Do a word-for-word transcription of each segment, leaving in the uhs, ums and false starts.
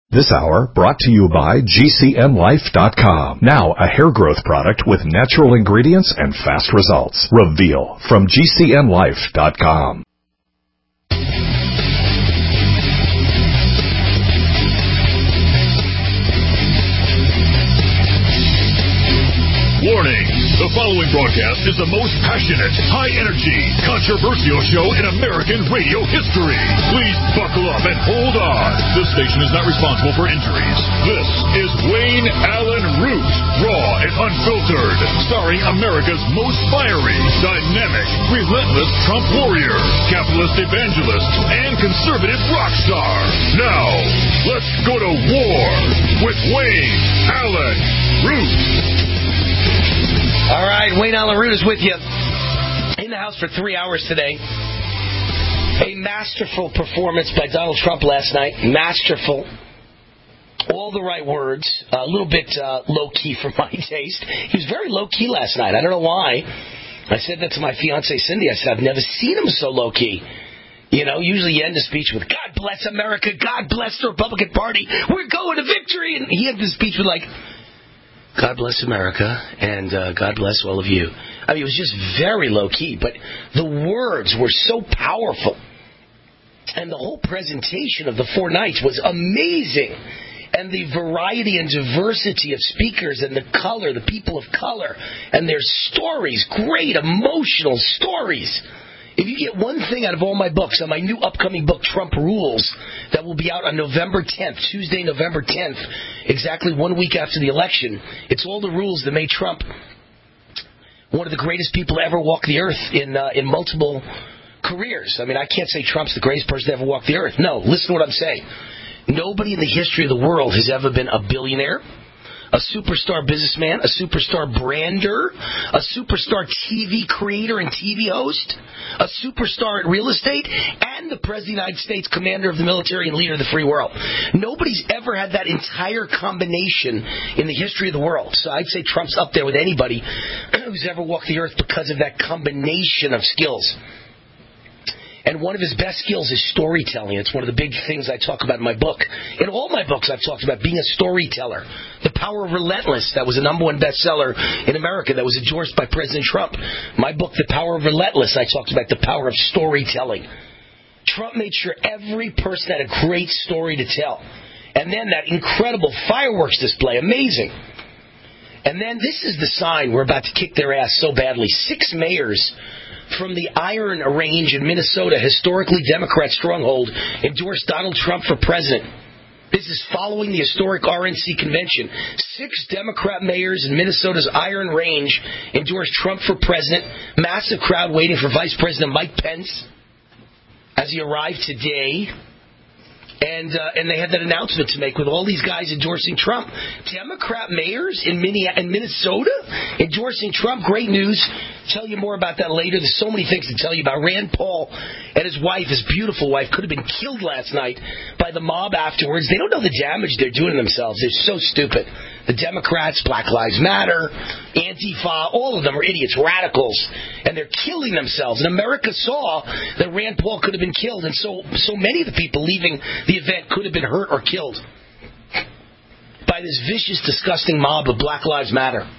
This hour brought to you by G C N Life dot com. Now a hair growth product with natural ingredients and fast results. Reveal from G C N Life dot com. Warning. The following broadcast is the most passionate, high-energy, controversial show in American radio history. Please buckle up and hold on. This station is not responsible for injuries. This is Wayne Allen Root, raw and unfiltered, starring America's most fiery, dynamic, relentless Trump warrior, capitalist evangelist, and conservative rock star. Now, let's go to war with Wayne Allen Root. All right, Wayne Allen Root is with you in the house for three hours today. A masterful performance by Donald Trump last night. Masterful. All the right words. A little bit uh, low-key for my taste. He was very low-key last night. I don't know why. I said that to my fiancée, Cindy. I said, I've never seen him so low-key. You know, usually you end a speech with, God bless America, God bless the Republican Party, we're going to victory. And he ended the speech with, like, God bless America, and uh, God bless all of you. I mean, it was just very low-key, but the words were so powerful. And the whole presentation of the four nights was amazing. And the variety and diversity of speakers and the color, the people of color, and their stories, great emotional stories. If you get one thing out of all my books, on my new upcoming book, Trump Rules, that will be out on November tenth, Tuesday, November tenth, exactly one week after the election, it's all the rules that made Trump one of the greatest people to ever walk the earth in uh, in multiple careers. I mean, I can't say Trump's the greatest person to ever walk the earth. No, listen to what I'm saying. Nobody in the history of the world has ever been a billionaire, a superstar businessman, a superstar brander, a superstar T V creator and T V host, a superstar at real estate, and the President of the United States, commander of the military and leader of the free world. Nobody's ever had that entire combination in the history of the world. So I'd say Trump's up there with anybody who's ever walked the earth because of that combination of skills. And one of his best skills is storytelling. It's one of the big things I talk about in my book. In all my books, I've talked about being a storyteller. The Power of Relentless, that was a number one bestseller in America, that was endorsed by President Trump. My book, The Power of Relentless, I talked about the power of storytelling. Trump made sure every person had a great story to tell. And then that incredible fireworks display, amazing. And then this is the sign we're about to kick their ass so badly. Six mayors from the Iron Range in Minnesota, historically Democrat stronghold, endorsed Donald Trump for president. This is following the historic R N C convention. Six Democrat mayors in Minnesota's Iron Range endorsed Trump for president. Massive crowd waiting for Vice President Mike Pence as he arrived today. And uh, and they had that announcement to make with all these guys endorsing Trump. Democrat mayors in Minnesota endorsing Trump. Great news. Tell you more about that later. There's so many things to tell you about. Rand Paul and his wife, his beautiful wife, could have been killed last night by the mob afterwards. They don't know the damage they're doing to themselves. They're so stupid. The Democrats, Black Lives Matter, Antifa, all of them are idiots, radicals, and they're killing themselves. And America saw that Rand Paul could have been killed, and so so many of the people leaving the event could have been hurt or killed by this vicious, disgusting mob of Black Lives Matter.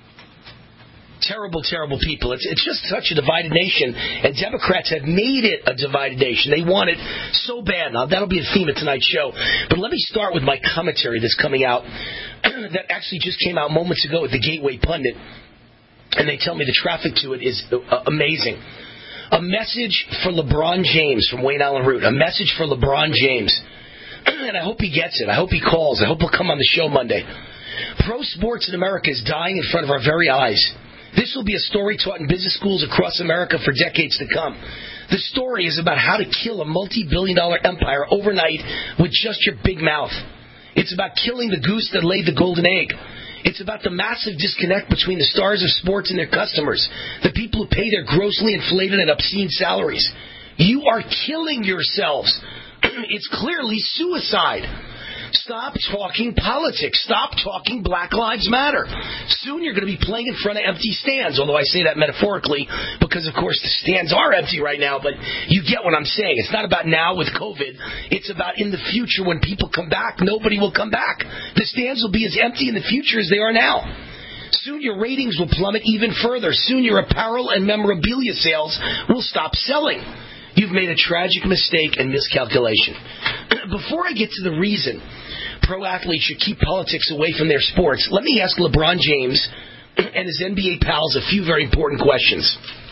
Terrible, terrible people. It's, it's just such a divided nation, and Democrats have made it a divided nation. They want it so bad. Now, that'll be the theme of tonight's show. But let me start with my commentary that's coming out that actually just came out moments ago at the Gateway Pundit, and they tell me the traffic to it is uh, amazing. A message for LeBron James from Wayne Allen Root. A message for LeBron James. And I hope he gets it. I hope he calls. I hope he'll come on the show Monday. Pro sports in America is dying in front of our very eyes. This will be a story taught in business schools across America for decades to come. The story is about how to kill a multi-billion dollar empire overnight with just your big mouth. It's about killing the goose that laid the golden egg. It's about the massive disconnect between the stars of sports and their customers, the people who pay their grossly inflated and obscene salaries. You are killing yourselves. It's clearly suicide. Stop talking politics. Stop talking Black Lives Matter. Soon you're going to be playing in front of empty stands, although I say that metaphorically because, of course, the stands are empty right now, but you get what I'm saying. It's not about now with COVID. It's about in the future when people come back, nobody will come back. The stands will be as empty in the future as they are now. Soon your ratings will plummet even further. Soon your apparel and memorabilia sales will stop selling. You've made a tragic mistake and miscalculation. Before I get to the reason pro athletes should keep politics away from their sports, let me ask LeBron James and his N B A pals a few very important questions.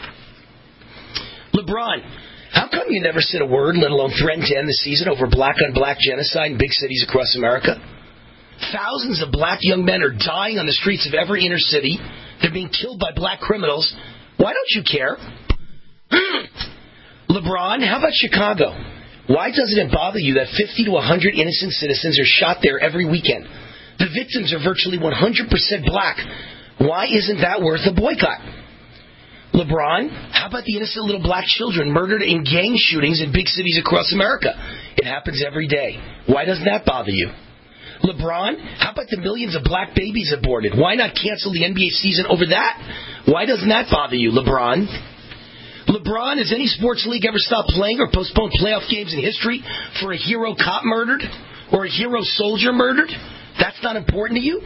LeBron, how come you never said a word, let alone threatened to end the season over black-on-black genocide in big cities across America? Thousands of black young men are dying on the streets of every inner city. They're being killed by black criminals. Why don't you care? LeBron, how about Chicago? Why doesn't it bother you that fifty to one hundred innocent citizens are shot there every weekend? The victims are virtually one hundred percent black. Why isn't that worth a boycott? LeBron, how about the innocent little black children murdered in gang shootings in big cities across America? It happens every day. Why doesn't that bother you? LeBron, how about the millions of black babies aborted? Why not cancel the N B A season over that? Why doesn't that bother you, LeBron? LeBron, has any sports league ever stopped playing or postponed playoff games in history for a hero cop murdered or a hero soldier murdered? That's not important to you?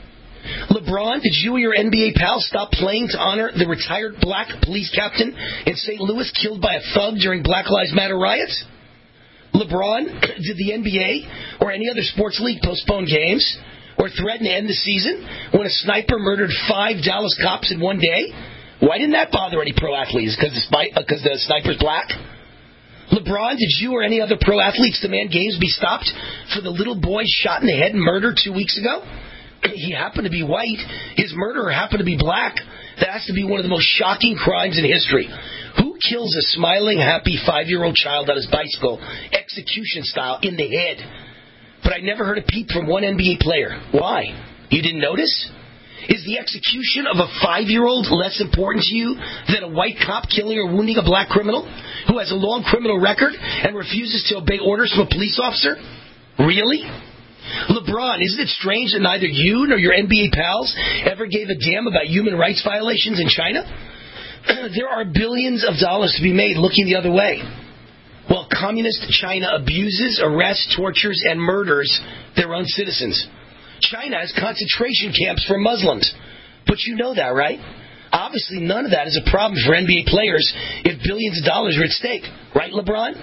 LeBron, did you or your N B A pals stop playing to honor the retired black police captain in Saint Louis killed by a thug during Black Lives Matter riots? LeBron, did the N B A or any other sports league postpone games or threaten to end the season when a sniper murdered five Dallas cops in one day? Why didn't that bother any pro athletes? Because the, because the sniper's black? LeBron, did you or any other pro athletes demand games be stopped for the little boy shot in the head and murdered two weeks ago? He happened to be white. His murderer happened to be black. That has to be one of the most shocking crimes in history. Who kills a smiling, happy five-year-old child on his bicycle, execution style, in the head? But I never heard a peep from one N B A player. Why? You didn't notice? Is the execution of a five-year-old less important to you than a white cop killing or wounding a black criminal who has a long criminal record and refuses to obey orders from a police officer? Really? LeBron, isn't it strange that neither you nor your N B A pals ever gave a damn about human rights violations in China? There are billions of dollars to be made looking the other way. While communist China abuses, arrests, tortures, and murders their own citizens. China has concentration camps for Muslims. But you know that, right? Obviously, none of that is a problem for N B A players if billions of dollars are at stake. Right, LeBron?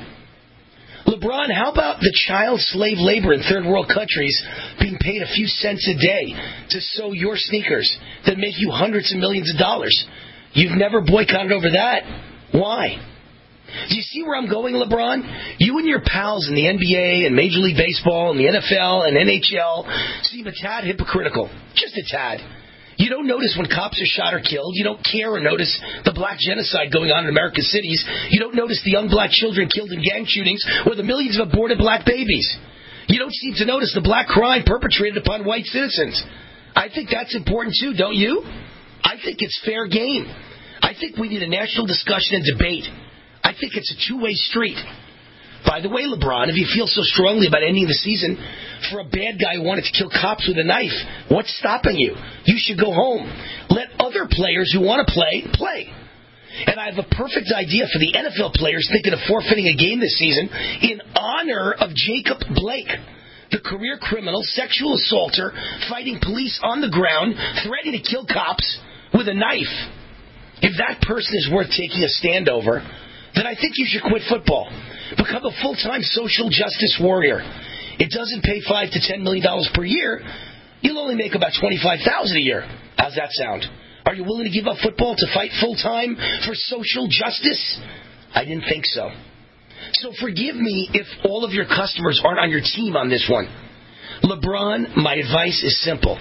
LeBron, how about the child slave labor in third world countries being paid a few cents a day to sew your sneakers that make you hundreds of millions of dollars? You've never boycotted over that. Why? Do you see where I'm going, LeBron? You and your pals in the N B A and Major League Baseball and the N F L and N H L seem a tad hypocritical. Just a tad. You don't notice when cops are shot or killed. You don't care or notice the black genocide going on in American cities. You don't notice the young black children killed in gang shootings or the millions of aborted black babies. You don't seem to notice the black crime perpetrated upon white citizens. I think that's important too, don't you? I think it's fair game. I think we need a national discussion and debate. I think it's a two-way street. By the way, LeBron, if you feel so strongly about ending the season for a bad guy who wanted to kill cops with a knife, what's stopping you? You should go home. Let other players who want to play, play. And I have a perfect idea for the N F L players thinking of forfeiting a game this season in honor of Jacob Blake, the career criminal, sexual assaulter, fighting police on the ground, threatening to kill cops with a knife. If that person is worth taking a stand over, then I think you should quit football. Become a full-time social justice warrior. It doesn't pay five to ten million dollars per year. You'll only make about twenty-five thousand a year. How's that sound? Are you willing to give up football to fight full-time for social justice? I didn't think so. So forgive me if all of your customers aren't on your team on this one. LeBron, my advice is simple.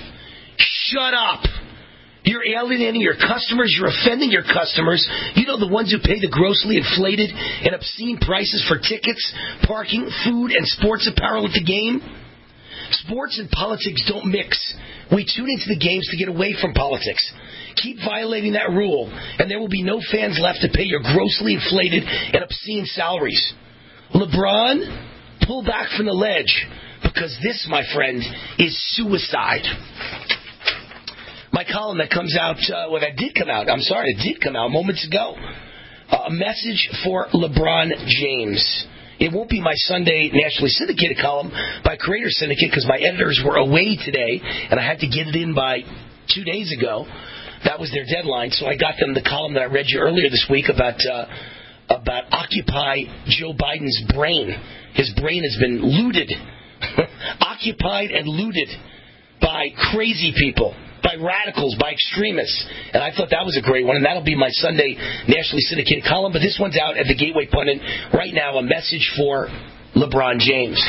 Shut up. You're alienating your customers. You're offending your customers. You know, the ones who pay the grossly inflated and obscene prices for tickets, parking, food, and sports apparel at the game. Sports and politics don't mix. We tune into the games to get away from politics. Keep violating that rule, and there will be no fans left to pay your grossly inflated and obscene salaries. LeBron, pull back from the ledge. Because this, my friend, is suicide. My column that comes out, uh, well, that did come out, I'm sorry, it did come out moments ago. Uh, a message for LeBron James. It won't be my Sunday nationally syndicated column by Creator Syndicate because my editors were away today, and I had to get it in by two days ago. That was their deadline, so I got them the column that I read you earlier this week about uh, about Occupy Joe Biden's brain. His brain has been looted, occupied and looted by crazy people, by radicals, by extremists. And I thought that was a great one, and that'll be my Sunday nationally syndicated column. But this one's out at the Gateway Pundit right now, a message for LeBron James.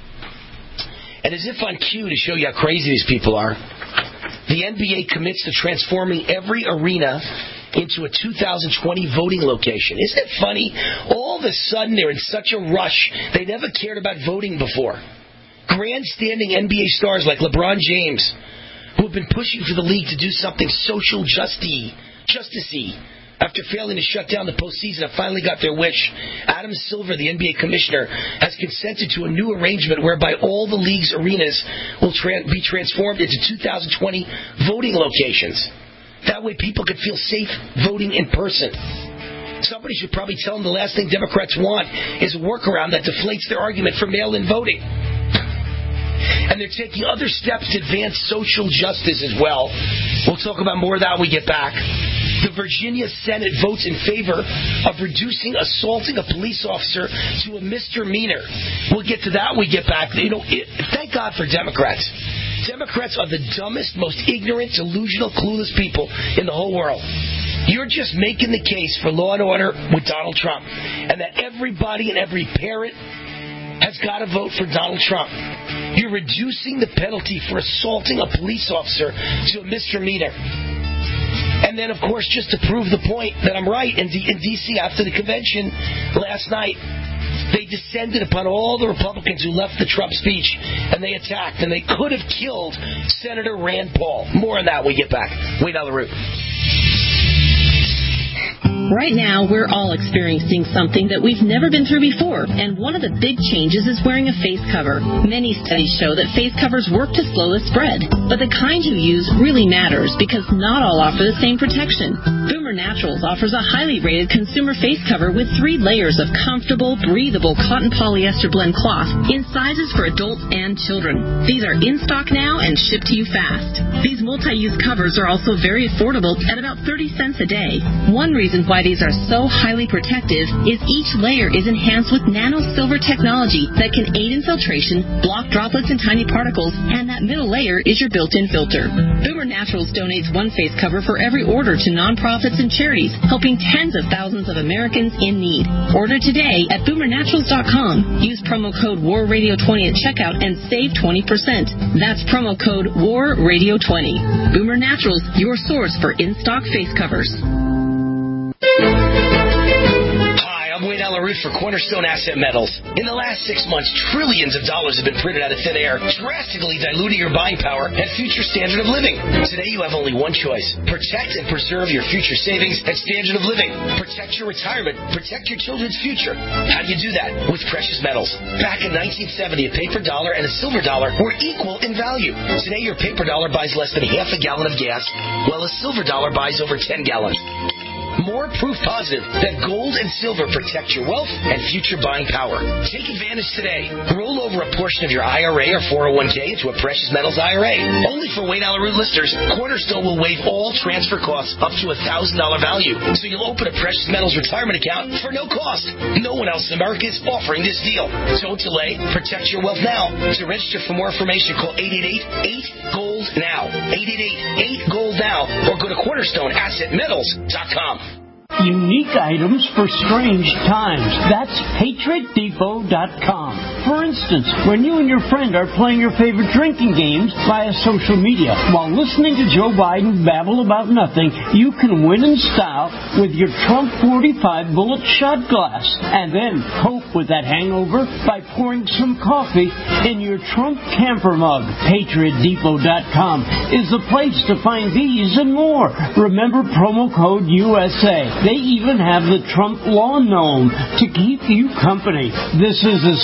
And as if on cue to show you how crazy these people are, the N B A commits to transforming every arena into a two thousand twenty voting location. Isn't it funny? All of a sudden, they're in such a rush. They never cared about voting before. Grandstanding N B A stars like LeBron James, who have been pushing for the league to do something social justy, justicey, after failing to shut down the postseason, have finally got their wish. Adam Silver, the N B A commissioner, has consented to a new arrangement whereby all the league's arenas will tra- be transformed into two thousand twenty voting locations. That way people can feel safe voting in person. Somebody should probably tell them the last thing Democrats want is a workaround that deflates their argument for mail-in voting. And they're taking other steps to advance social justice as well. We'll talk about more of that when we get back. The Virginia Senate votes in favor of reducing assaulting a police officer to a misdemeanor. We'll get to that when we get back. You know, it, thank God for Democrats. Democrats are the dumbest, most ignorant, delusional, clueless people in the whole world. You're just making the case for law and order with Donald Trump, and that everybody and every parent has got to vote for Donald Trump. You're reducing the penalty for assaulting a police officer to a misdemeanor. And then, of course, just to prove the point that I'm right, in, D- in D C after the convention last night, they descended upon all the Republicans who left the Trump speech, and they attacked, and they could have killed Senator Rand Paul. More on that when we get back. Wait on the route. Right now, we're all experiencing something that we've never been through before, and one of the big changes is wearing a face cover. Many studies show that face covers work to slow the spread, but the kind you use really matters because not all offer the same protection. Boomer Naturals offers a highly rated consumer face cover with three layers of comfortable, breathable cotton polyester blend cloth in sizes for adults and children. These are in stock now and shipped to you fast. These multi-use covers are also very affordable at about thirty cents a day. One reason why these are so highly protective is each layer is enhanced with nano silver technology that can aid in filtration, block droplets and tiny particles, and that middle layer is your built-in filter. Boomer Naturals donates one face cover for every order to nonprofits and charities, helping tens of thousands of Americans in need. Order today at boomer naturals dot com. Use promo code war radio twenty at checkout and save twenty percent. That's promo code war radio twenty. Boomer Naturals, your source for in-stock face covers. Hi, I'm Wayne Allyn Root for Cornerstone Asset Metals. In the last six months, trillions of dollars have been printed out of thin air, drastically diluting your buying power and future standard of living. Today, you have only one choice. Protect and preserve your future savings and standard of living. Protect your retirement. Protect your children's future. How do you do that? With precious metals. Back in nineteen seventy, a paper dollar and a silver dollar were equal in value. Today, your paper dollar buys less than half a gallon of gas, while a silver dollar buys over ten gallons. More proof positive that gold and silver protect your wealth and future buying power. Take advantage today. Roll over a portion of your I R A or four oh one k into a precious metals I R A. Only for Wayne Allyn Root listeners, Cornerstone will waive all transfer costs up to a one thousand dollars value. So you'll open a precious metals retirement account for no cost. No one else in America is offering this deal. Don't delay. Protect your wealth now. To register for more information, call eight eight eight, eight gold now. eight eight eight, eight gold now. Or go to cornerstone asset metals dot com. Unique items for strange times. That's patriot depot dot com. For instance, when you and your friend are playing your favorite drinking games via social media, while listening to Joe Biden babble about nothing, you can win in style with your Trump forty-five bullet shot glass. And then cope with that hangover by pouring some coffee in your Trump camper mug. patriot depot dot com is the place to find these and more. Remember promo code U S A. They even have the Trump lawn gnome to keep you company. This is a site for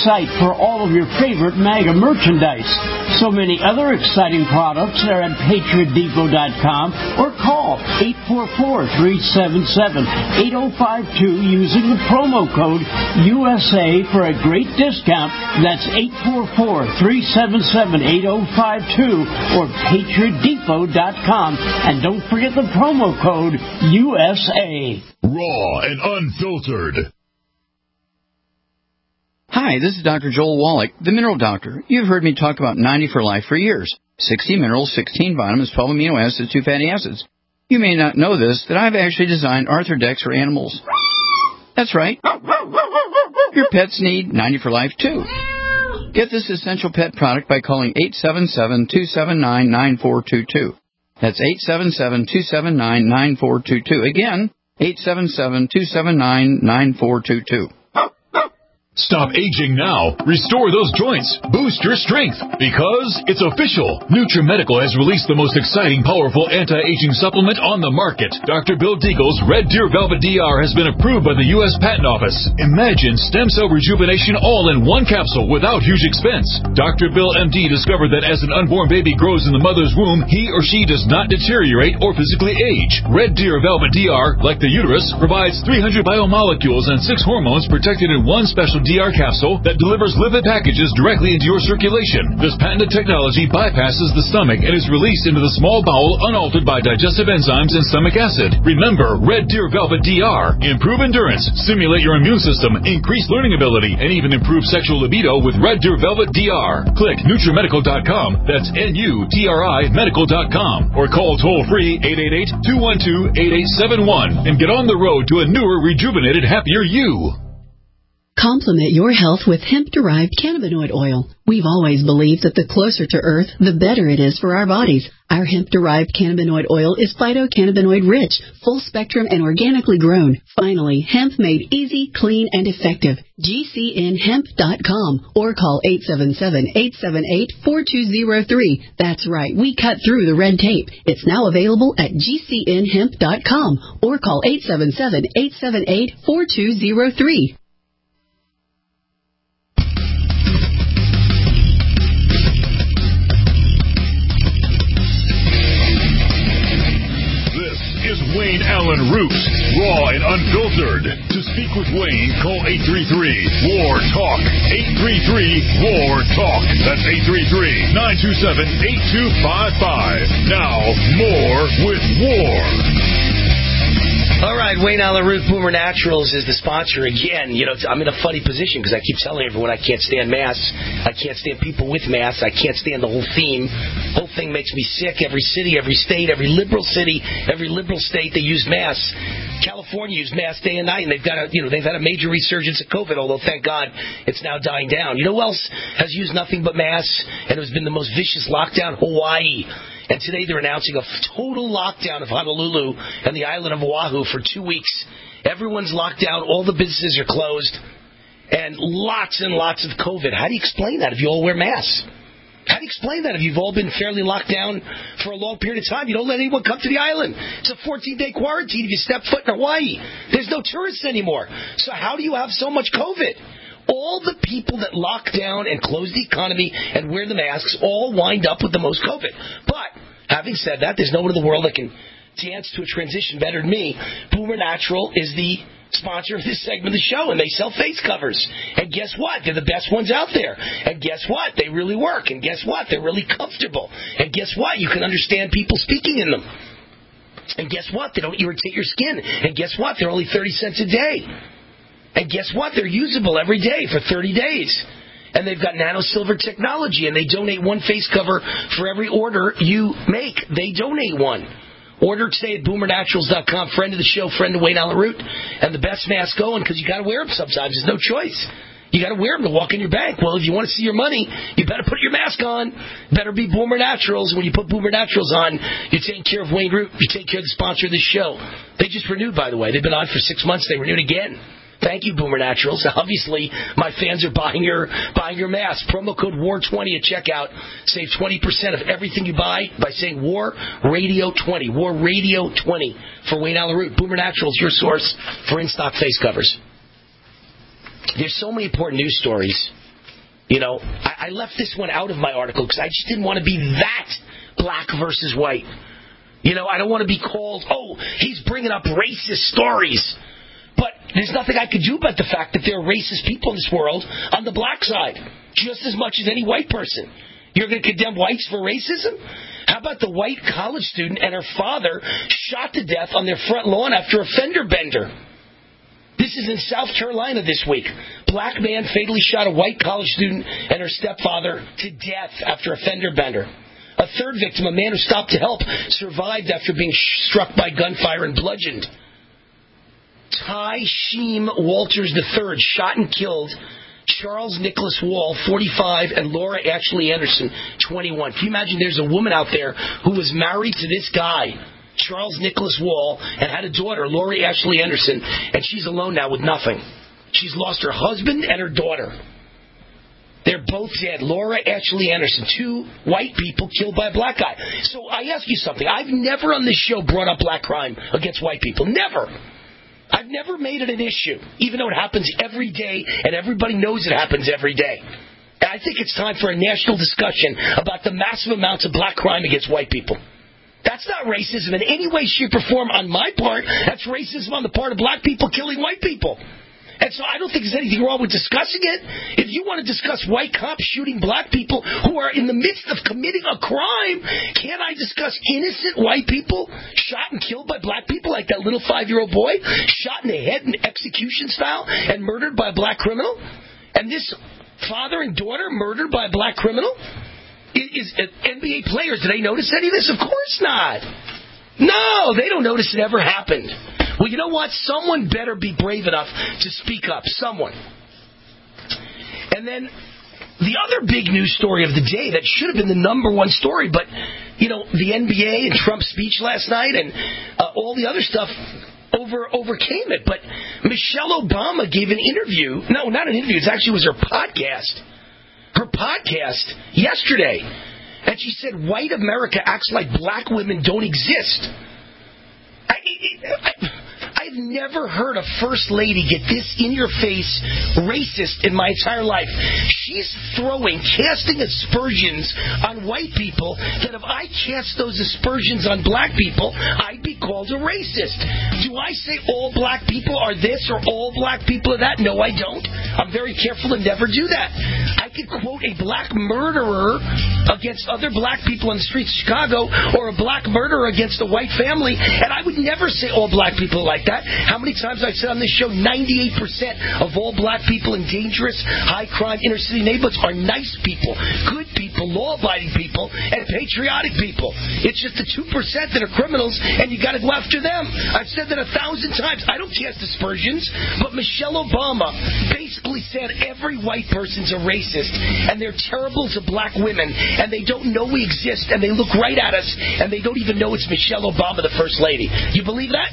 for all of your favorite MAGA merchandise. So many other exciting products are at Patriot Depot dot com or call eight four four, three seven seven, eight zero five two using the promo code U S A for a great discount. That's eight four four, three seven seven, eight zero five two or Patriot Depot dot com. And don't forget the promo code U S A. Raw and unfiltered. Hi, this is Doctor Joel Wallach, the Mineral Doctor. You've heard me talk about ninety for Life for years. sixty minerals, sixteen vitamins, twelve amino acids, two fatty acids. You may not know this, that I've actually designed Arthrodex for animals. That's right. Your pets need ninety for Life, too. Get this essential pet product by calling eight seven seven, two seven nine, nine four two two. That's eight seven seven, two seven nine, nine four two two. Again, eight seven seven, two seven nine, nine four two two. Stop aging now. Restore those joints. Boost your strength. Because it's official. NutriMedical has released the most exciting, powerful anti-aging supplement on the market. Doctor Bill Deagle's Red Deer Velvet D R has been approved by the U S Patent Office. Imagine stem cell rejuvenation all in one capsule without huge expense. Doctor Bill M D discovered that as an unborn baby grows in the mother's womb, he or she does not deteriorate or physically age. Red Deer Velvet D R, like the uterus, provides three hundred biomolecules and six hormones protected in one special D R capsule that delivers lipid packages directly into your circulation. This patented technology bypasses the stomach and is released into the small bowel unaltered by digestive enzymes and stomach acid. Remember, Red Deer Velvet D R. Improve endurance, stimulate your immune system, increase learning ability, and even improve sexual libido with Red Deer Velvet D R. Click NutriMedical dot com. That's N U T R I Medical dot com. Or call toll-free eight eight eight, two one two, eight eight seven one and get on the road to a newer, rejuvenated, happier you. Complement your health with hemp-derived cannabinoid oil. We've always believed that the closer to Earth, the better it is for our bodies. Our hemp-derived cannabinoid oil is phytocannabinoid-rich, full-spectrum, and organically grown. Finally, hemp made easy, clean, and effective. G C N hemp dot com or call eight seven seven, eight seven eight, four two zero three. That's right, we cut through the red tape. It's now available at G C N hemp dot com or call eight seven seven, eight seven eight, four two zero three. Wayne Allen Root, raw and unfiltered. To speak with Wayne, call eight three three, W A R, TALK. eight three three, W A R, TALK. That's eight three three, nine two seven, eight two five five. Now, more with War. All right, Wayne Allen Root, Boomer Naturals is the sponsor again. You know, I'm in a funny position because I keep telling everyone I can't stand masks. I can't stand people with masks. I can't stand the whole theme. The whole thing makes me sick. Every city, every state, every liberal city, every liberal state, they use masks. California used masks day and night, and they've got a, you know, they've had a major resurgence of COVID, although thank God it's now dying down. You know who else has used nothing but masks and it has been the most vicious lockdown? Hawaii. And today they're announcing a total lockdown of Honolulu and the island of Oahu for two weeks. Everyone's locked down. All the businesses are closed. And lots and lots of COVID. How do you explain that if you all wear masks? How do you explain that if you've all been fairly locked down for a long period of time? You don't let anyone come to the island. It's a fourteen-day quarantine if you step foot in Hawaii. There's no tourists anymore. So how do you have so much COVID? All the people that lock down and close the economy and wear the masks all wind up with the most COVID. But, having said that, there's no one in the world that can dance to a transition better than me. Boomer Natural is the sponsor of this segment of the show, and they sell face covers. And guess what? They're the best ones out there. And guess what? They really work. And guess what? They're really comfortable. And guess what? You can understand people speaking in them. And guess what? They don't irritate your skin. And guess what? They're only thirty cents a day. And guess what? They're usable every day for thirty days. And they've got nano silver technology, and they donate one face cover for every order you make. They donate one. Order today at boomer naturals dot com. Friend of the show, friend of Wayne Allen Root. And the best mask going, because you got to wear them sometimes. There's no choice. You got to wear them to walk in your bank. Well, if you want to see your money, you better put your mask on. Better be Boomer Naturals. When you put Boomer Naturals on, you're taking care of Wayne Root. You take care of the sponsor of this show. They just renewed, by the way. They've been on for six months. They renewed again. Thank you, Boomer Naturals. Obviously, my fans are buying your buying your mask. Promo code W A R twenty at checkout. Save twenty percent of everything you buy by saying War Radio twenty. War Radio twenty for Wayne Allen Root. Boomer Naturals, your source for in-stock face covers. There's so many important news stories You know, I, I left this one out of my article because I just didn't want to be that black versus white. You know, I don't want to be called, oh, he's bringing up racist stories. But there's nothing I could do about the fact that there are racist people in this world on the black side, just as much as any white person. You're going to condemn whites for racism? How about the white college student and her father shot to death on their front lawn after a fender bender? This is in South Carolina this week. Black man fatally shot a white college student and her stepfather to death after a fender bender. A third victim, a man who stopped to help, survived after being struck by gunfire and bludgeoned. Ty Sheem Walters the third shot and killed Charles Nicholas Wall, forty-five, and Laura Ashley Anderson, twenty-one. Can you imagine there's a woman out there who was married to this guy, Charles Nicholas Wall, and had a daughter, Laura Ashley Anderson, and she's alone now with nothing. She's lost her husband and her daughter. They're both dead. Laura Ashley Anderson, two white people killed by a black guy. So I ask you something. I've never on this show brought up black crime against white people. Never. I've never made it an issue, even though it happens every day, and everybody knows it happens every day. And I think it's time for a national discussion about the massive amounts of black crime against white people. That's not racism in any way, shape, or form on my part. That's racism on the part of black people killing white people. And so I don't think there's anything wrong with discussing it. If you want to discuss white cops shooting black people who are in the midst of committing a crime, can't I discuss innocent white people shot and killed by black people, like that little five-year-old boy shot in the head in execution style and murdered by a black criminal? And this father and daughter murdered by a black criminal? Is, is N B A players, do they notice any of this? Of course not. No, they don't notice it ever happened. Well, you know what? Someone better be brave enough to speak up. Someone. And then the other big news story of the day that should have been the number one story, but, you know, the N B A and Trump's speech last night and uh, all the other stuff over overcame it. But Michelle Obama gave an interview. No, not an interview. It actually was her podcast. Her podcast yesterday. And she said, white America acts like black women don't exist. I, I, I've never heard a first lady get this in-your-face racist in my entire life. She's throwing, casting aspersions on white people that if I cast those aspersions on black people, I'd be called a racist. Do I say all black people are this or all black people are that? No, I don't. I'm very careful to never do that. I could quote a black murderer against other black people on the streets of Chicago or a black murderer against a white family, and I would never say all black people are like that. How many times I've said on this show, ninety-eight percent of all black people in dangerous, high-crime, inner-city neighborhoods are nice people, good people, law-abiding people, and patriotic people. It's just the two percent that are criminals, and you got to go after them. I've said that a thousand times. I don't cast aspersions, but Michelle Obama basically said every white person's a racist, and they're terrible to black women, and they don't know we exist, and they look right at us, and they don't even know it's Michelle Obama, the First Lady. You believe that?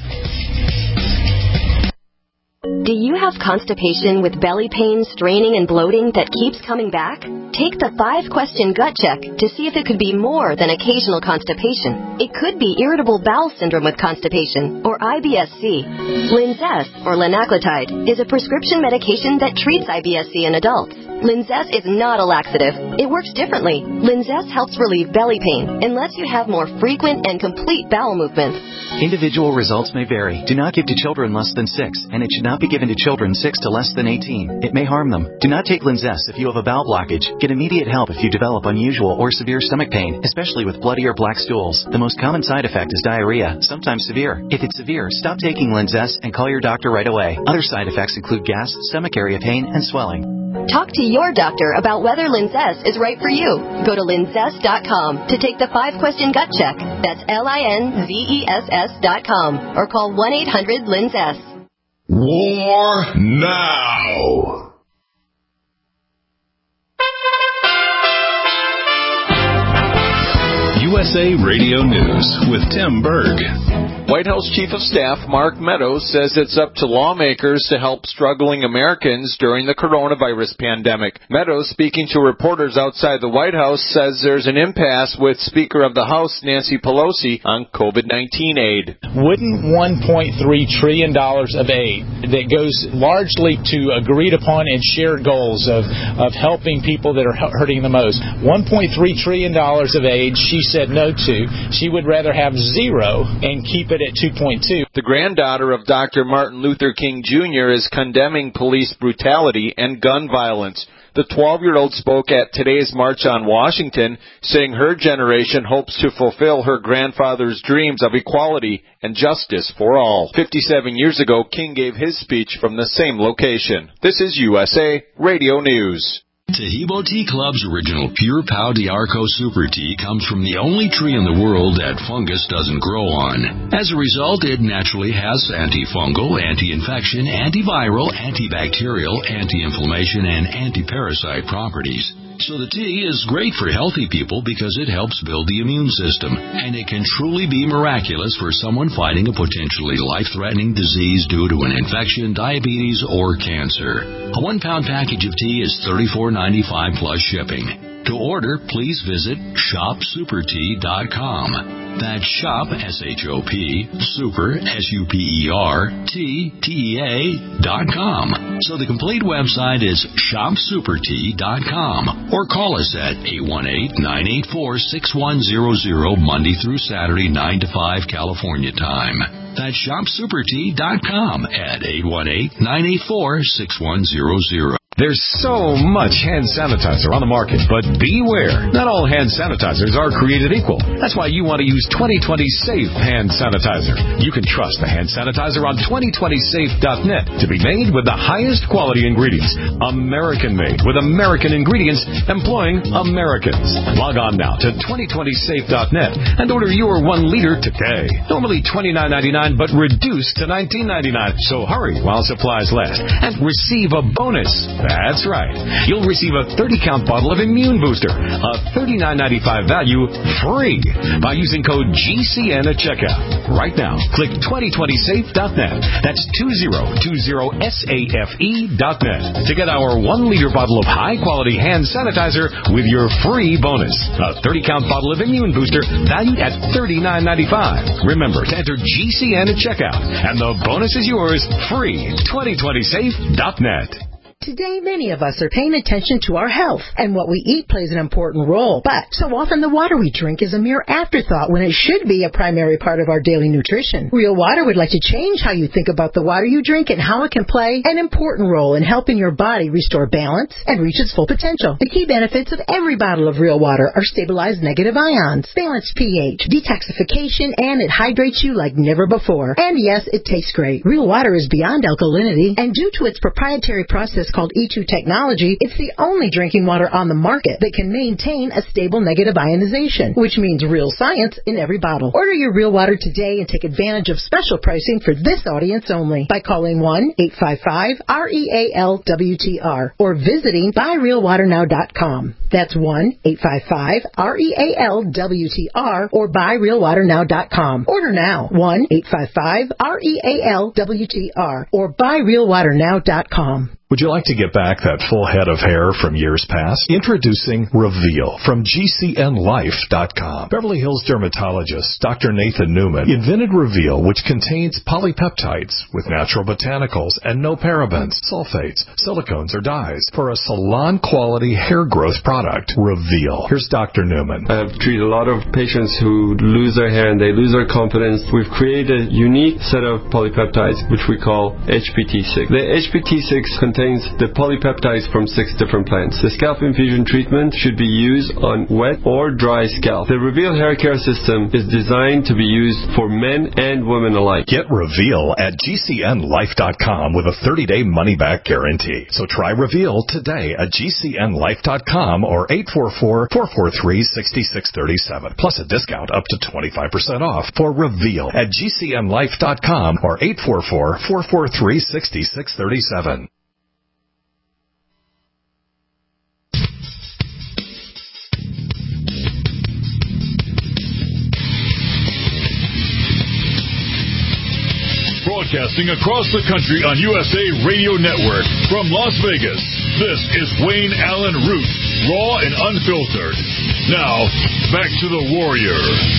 Do you have constipation with belly pain, straining, and bloating that keeps coming back? Take the five-question gut check to see if it could be more than occasional constipation. It could be irritable bowel syndrome with constipation, or I B S C. Linzess, or linaclotide, is a prescription medication that treats I B S C in adults. Linzess is not a laxative. It works differently. Linzess helps relieve belly pain and lets you have more frequent and complete bowel movements. Individual results may vary. Do not give to children less than six, and it should not be given to children six to less than eighteen. It may harm them. Do not take Linzess if you have a bowel blockage. Get immediate help if you develop unusual or severe stomach pain, especially with bloody or black stools. The most common side effect is diarrhea, sometimes severe. If it's severe, stop taking Linzess and call your doctor right away. Other side effects include gas, stomach area pain, and swelling. Talk to your doctor about whether Linzess is right for you. Go to linzess dot com to take the five-question gut check. That's L I N Z E S S dot com or call one eight hundred Linzess. War now. U S A Radio News with Tim Berg. White House Chief of Staff Mark Meadows says it's up to lawmakers to help struggling Americans during the coronavirus pandemic. Meadows, speaking to reporters outside the White House, says there's an impasse with Speaker of the House Nancy Pelosi on COVID nineteen aid. Wouldn't one point three trillion dollars of aid that goes largely to agreed upon and shared goals of, of helping people that are hurting the most, one point three trillion dollars of aid she said no to. She would rather have zero and keep it at two point two. The granddaughter of Doctor Martin Luther King Junior is condemning police brutality and gun violence. The twelve-year-old spoke at today's March on Washington, saying her generation hopes to fulfill her grandfather's dreams of equality and justice for all. fifty-seven years ago, King gave his speech from the same location. This is U S A Radio News. Tahibo Tea Club's original Pure Pau D'Arco Super Tea comes from the only tree in the world that fungus doesn't grow on. As a result, it naturally has antifungal, anti-infection, antiviral, antibacterial, anti-inflammation, and anti-parasite properties. So the tea is great for healthy people because it helps build the immune system, and it can truly be miraculous for someone fighting a potentially life-threatening disease due to an infection, diabetes, or cancer. A one-pound package of tea is thirty-four ninety-five plus shipping. To order, please visit shop super tea dot com. That's shop, S H O P, super, S U P E R, T, T E A, dot com. So the complete website is shop super tea dot com. Or call us at eight one eight, nine eight four, six one zero zero, Monday through Saturday, nine to five, California time. That's shop super tea dot com at eight one eight, nine eight four, six one zero zero. There's so much hand sanitizer on the market, but beware. Not all hand sanitizers are created equal. That's why you want to use twenty twenty Safe Hand Sanitizer. You can trust the hand sanitizer on twenty twenty safe dot net to be made with the highest quality ingredients. American-made with American ingredients employing Americans. Log on now to twenty twenty safe dot net and order your one liter today. Normally twenty-nine ninety-nine, but reduced to nineteen ninety-nine. So hurry while supplies last and receive a bonus. That's right. You'll receive a thirty count bottle of Immune Booster, a thirty-nine ninety-five value, free by using code G C N at checkout. Right now, click twenty twenty safe dot net. That's two zero two zero safe dot net to get our one liter bottle of high-quality hand sanitizer with your free bonus. A thirty count bottle of Immune Booster valued at thirty-nine ninety-five. Remember to enter G C N at checkout, and the bonus is yours free. twenty twenty safe dot net. Today, many of us are paying attention to our health, and what we eat plays an important role. But so often the water we drink is a mere afterthought when it should be a primary part of our daily nutrition. Real Water would like to change how you think about the water you drink and how it can play an important role in helping your body restore balance and reach its full potential. The key benefits of every bottle of Real Water are stabilized negative ions, balanced pH, detoxification, and it hydrates you like never before. And yes, it tastes great. Real Water is beyond alkalinity, and due to its proprietary process called E two technology, it's the only drinking water on the market that can maintain a stable negative ionization, which means real science in every bottle. Order your Real Water today and take advantage of special pricing for this audience only by calling one eight five five R E A L W T R or visiting buy real water now dot com. That's one eight five five R E A L W T R or buy real water now dot com. Order now, one eight five five R E A L W T R or buy real water now dot com. Would you like to get back that full head of hair from years past? Introducing Reveal from G C N life dot com. Beverly Hills dermatologist Doctor Nathan Newman invented Reveal, which contains polypeptides with natural botanicals and no parabens, sulfates, silicones, or dyes for a salon-quality hair growth product. Reveal. Here's Doctor Newman. I've treated a lot of patients who lose their hair and they lose their confidence. We've created a unique set of polypeptides, which we call H P T six. The H P T six contains the polypeptides from six different plants. The scalp infusion treatment should be used on wet or dry scalp. The Reveal hair care system is designed to be used for men and women alike. Get Reveal at G C N life dot com with a thirty day money-back guarantee. So try Reveal today at G C N life dot com or eight four four, four four three, six six three seven. Plus a discount up to twenty-five percent off for Reveal at G C N life dot com or eight four four, four four three, six six three seven. Broadcasting across the country on U S A Radio Network from Las Vegas, this is Wayne Allen Root, raw and unfiltered. Now, back to the Warrior.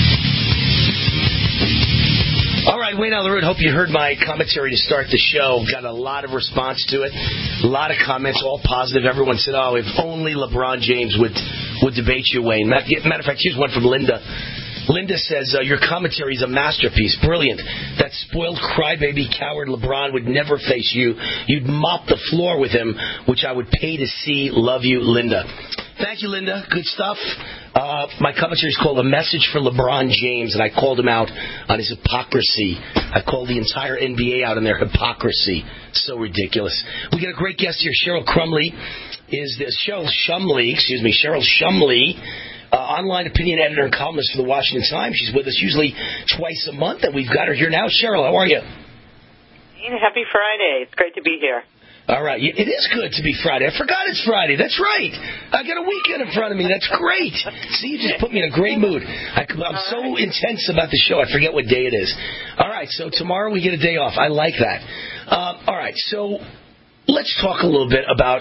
All right, Wayne Allen Root, hope you heard my commentary to start the show. Got a lot of response to it, a lot of comments, all positive. Everyone said, oh, if only LeBron James would, would debate you, Wayne. Matter of fact, here's one from Linda. Linda says, uh, your commentary is a masterpiece. Brilliant. That spoiled crybaby coward LeBron would never face you. You'd mop the floor with him, which I would pay to see. Love you, Linda. Thank you, Linda. Good stuff. Uh, my commentary is called A Message for LeBron James, and I called him out on his hypocrisy. I called the entire N B A out on their hypocrisy. So ridiculous. We got a great guest here. Cheryl Crumley is this. Cheryl Shumley, excuse me, Cheryl Shumley. Uh, online opinion editor and columnist for the Washington Times. She's with us usually twice a month, and we've got her here now. Cheryl, how are you? Happy Friday. It's great to be here. All right. It is good to be Friday. I forgot it's Friday. That's right. I got a weekend in front of me. That's great. See, you just put me in a great mood. I, I'm so intense about the show, I forget what day it is. All right, so tomorrow we get a day off. I like that. Um, all right, so let's talk a little bit about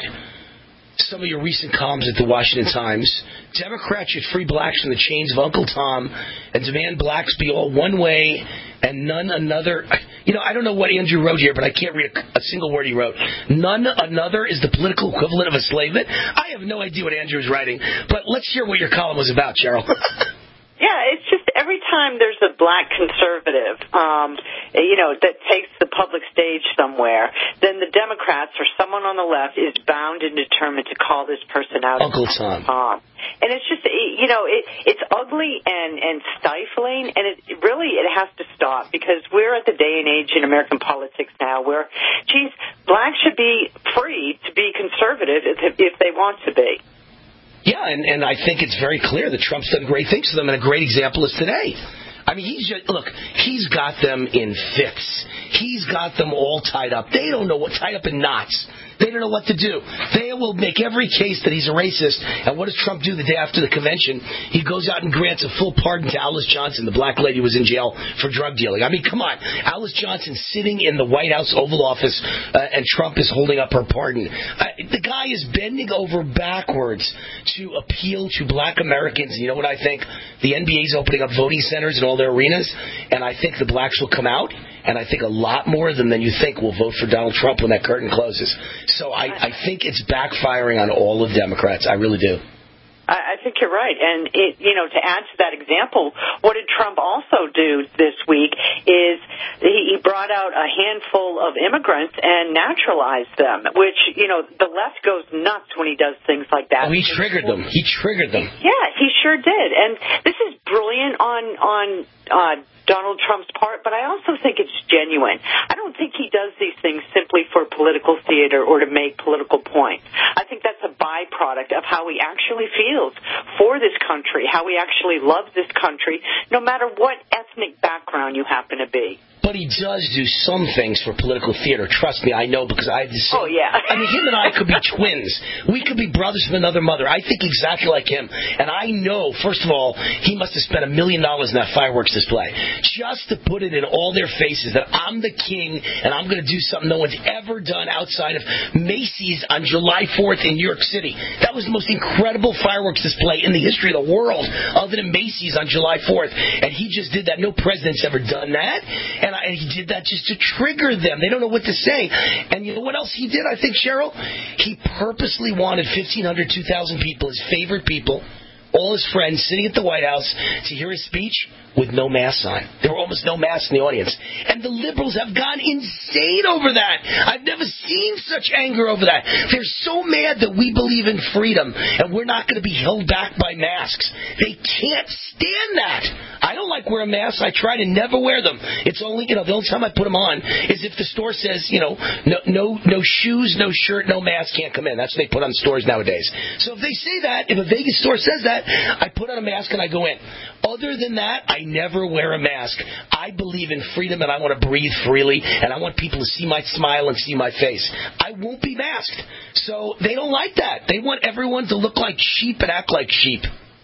some of your recent columns at the Washington Times. Democrats should free blacks from the chains of Uncle Tom and demand blacks be all one way and none another. You know, I don't know what Andrew wrote here, but I can't read a, a single word he wrote. None another is the political equivalent of enslavement. I have no idea what Andrew is writing, but let's hear what your column was about, Cheryl. Yeah, it's just every time there's a black conservative, um, you know, that takes the public stage somewhere, then the Democrats or someone on the left is bound and determined to call this person out. Uncle Tom. Tom. And it's just, you know, it, it's ugly and, and stifling, and it really it has to stop because we're at the day and age in American politics now where, geez, blacks should be free to be conservative if, if they want to be. Yeah, and, and I think it's very clear that Trump's done great things to them, and a great example is today. I mean, he's just, look, he's got them in fits. He's got them all tied up. They don't know what, tied up in knots. They don't know what to do. They will make every case that he's a racist. And what does Trump do the day after the convention? He goes out and grants a full pardon to Alice Johnson, the black lady who was in jail for drug dealing. I mean, come on. Alice Johnson sitting in the White House Oval Office, uh, and Trump is holding up her pardon. Uh, the guy is bending over backwards to appeal to black Americans. And you know what I think? The N B A is opening up voting centers in all their arenas, and I think the blacks will come out. And I think a lot more than, than you think will vote for Donald Trump when that curtain closes. So I, I think it's backfiring on all of Democrats. I really do. I think you're right. And, it, you know, to add to that example, what did Trump also do this week is he brought out a handful of immigrants and naturalized them, which, you know, the left goes nuts when he does things like that. Oh, he triggered them. He triggered them. Yeah, he sure did. And this is brilliant on, on uh, Donald Trump's part, but I also think it's genuine. I don't think he does these things simply for political theater or to make political points. I think that's a byproduct of how he actually feels for this country, how he actually loves this country, no matter what ethnic background you happen to be. But he does do some things for political theater. Trust me, I know, because I have the same. Oh, yeah. I mean, him and I could be twins. We could be brothers from another mother. I think exactly like him. And I know, first of all, he must have spent a million dollars in that fireworks display just to put it in all their faces that I'm the king and I'm going to do something no one's ever done outside of Macy's on July fourth in New York City. That was the most incredible fireworks display in the history of the world, other than Macy's on July fourth. And he just did that. No president's ever done that. And And he did that just to trigger them. They don't know what to say. And you know what else he did, I think, Cheryl? He purposely wanted fifteen hundred, two thousand people, his favorite people, all his friends, sitting at the White House to hear his speech with no masks on. There were almost no masks in the audience. And the liberals have gone insane over that. I've never seen such anger over that. They're so mad that we believe in freedom and we're not going to be held back by masks. They can't stand that. I don't like wearing masks. I try to never wear them. It's only, you know, the only time I put them on is if the store says, you know, no no, no shoes, no shirt, no mask, can't come in. That's what they put on stores nowadays. So if they say that, if a Vegas store says that, I put on a mask and I go in. Other than that, I never wear a mask. I believe in freedom and I want to breathe freely and I want people to see my smile and see my face. I won't be masked. So they don't like that. They want everyone to look like sheep and act like sheep.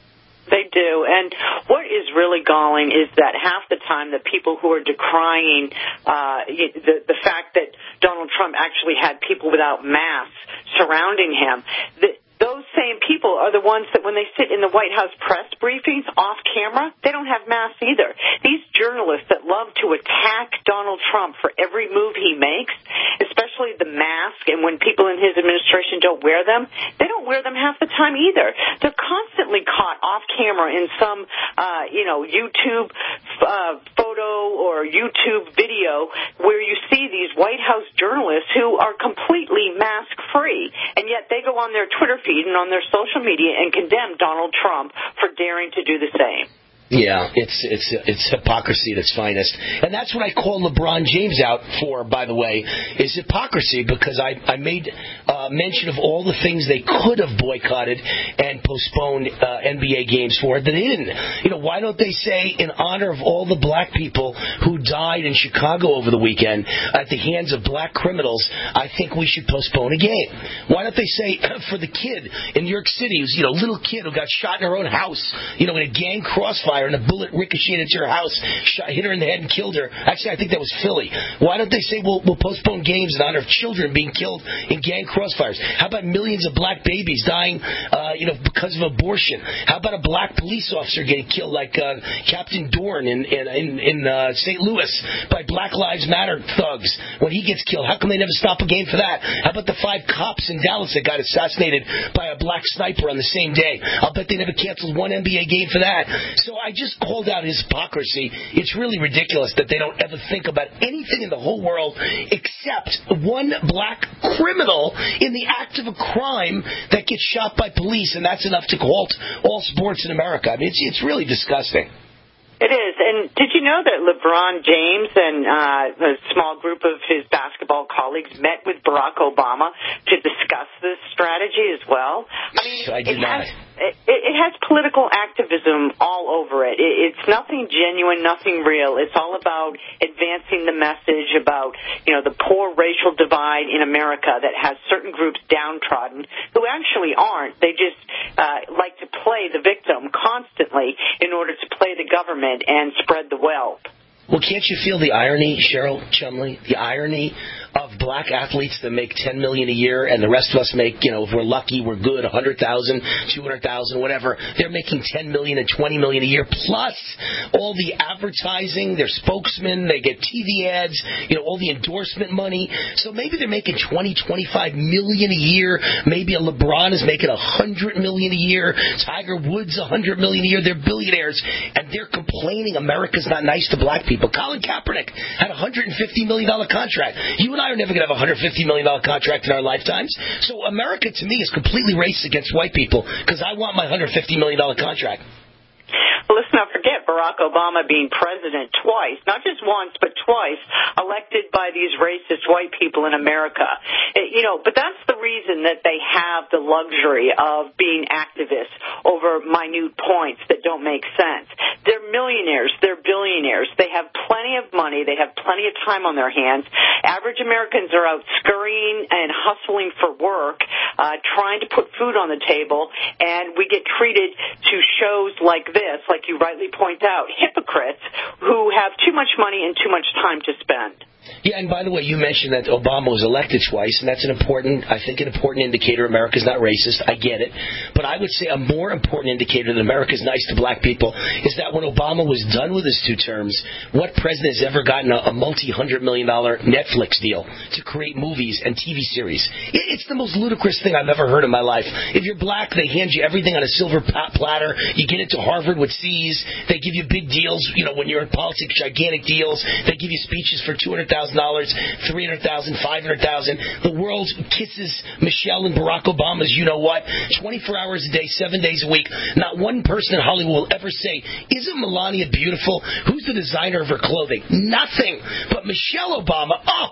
They do. And what is really galling is that half the time the people who are decrying uh, the, the fact that Donald Trump actually had people without masks surrounding him, the, those same people are the ones that when they sit in the White House press briefings off camera, they don't have masks either. These journalists that love to attack Donald Trump for every move he makes, especially the mask, and when people in his administration don't wear them, they don't wear them half the time either. They're constantly caught off camera in some, uh, you know, YouTube uh, photo or YouTube video where you see these White House journalists who are completely mask-free, and yet they go on their Twitter feed and on their social media and condemn Donald Trump for daring to do the same. Yeah, it's it's it's hypocrisy at its finest. And that's what I call LeBron James out for, by the way, is hypocrisy, because I, I made uh, mention of all the things they could have boycotted and postponed uh, N B A games for that they didn't. You know, why don't they say, in honor of all the black people who died in Chicago over the weekend at the hands of black criminals, I think we should postpone a game? Why don't they say, for the kid in New York City, who's, you know, a little kid who got shot in her own house, you know, in a gang crossfire, and a bullet ricocheted into her house, shot, hit her in the head and killed her. Actually, I think that was Philly. Why don't they say we'll, we'll postpone games in honor of children being killed in gang crossfires? How about millions of black babies dying, uh, you know, because of abortion? How about a black police officer getting killed, like uh, Captain Dorn in in in, in uh, Saint Louis by Black Lives Matter thugs when he gets killed? How come they never stop a game for that? How about the five cops in Dallas that got assassinated by a black sniper on the same day? I'll bet they never canceled one N B A game for that. So I just called out his hypocrisy. It's really ridiculous that they don't ever think about anything in the whole world except one black criminal in the act of a crime that gets shot by police, and that's enough to halt all sports in America. I mean, it's, it's really disgusting. It is. And did you know that LeBron James and uh, a small group of his basketball colleagues met with Barack Obama to discuss this strategy as well? I mean, I did it not. has, it, it has political activism all over it. it. It's nothing genuine, nothing real. It's all about advancing the message about, you know, the poor racial divide in America that has certain groups downtrodden who actually aren't. They just uh, like to play the victim constantly in order to play the government and spread the wealth. Well, can't you feel the irony, Cheryl Chumley, the irony of black athletes that make ten million dollars a year and the rest of us make, you know, if we're lucky, we're good, one hundred thousand dollars, two hundred thousand dollars, whatever. They're making ten million dollars and twenty million dollars a year, plus all the advertising, their spokesmen, they get T V ads, you know, all the endorsement money. So maybe they're making twenty, twenty-five million dollars a year. Maybe a LeBron is making one hundred million dollars a year. Tiger Woods one hundred million dollars a year. They're billionaires, and they're complaining America's not nice to black people. Colin Kaepernick had a one hundred fifty million dollars contract. You and I are never going to have a one hundred fifty million dollars contract in our lifetimes. So America, to me, is completely racist against white people because I want my one hundred fifty million dollars contract. Well, let's not forget Barack Obama being president twice, not just once, but twice, elected by these racist white people in America. It, you know, but that's the reason that they have the luxury of being activists over minute points that don't make sense. They're millionaires. They're billionaires. They have plenty of money. They have plenty of time on their hands. Average Americans are out scurrying and hustling for work, uh, trying to put food on the table, and we get treated to shows like this, like you rightly point out, hypocrites who have too much money and too much time to spend. Yeah, and by the way, you mentioned that Obama was elected twice, and that's an important, I think, an important indicator America's not racist. I get it. But I would say a more important indicator that America's nice to black people is that when Obama was done with his two terms, what president has ever gotten a, a multi-hundred million dollar Netflix deal to create movies and T V series? It, it's the most ludicrous thing I've ever heard in my life. If you're black, they hand you everything on a silver platter. You get into Harvard with C's. They give you big deals. You know, when you're in politics, gigantic deals. They give you speeches for two hundred thousand dollars, three hundred thousand dollars, five hundred thousand dollars. The world kisses Michelle and Barack Obama's you-know-what, twenty-four hours a day, seven days a week. Not one person in Hollywood will ever say, isn't Melania beautiful? Who's the designer of her clothing? Nothing. But Michelle Obama, oh,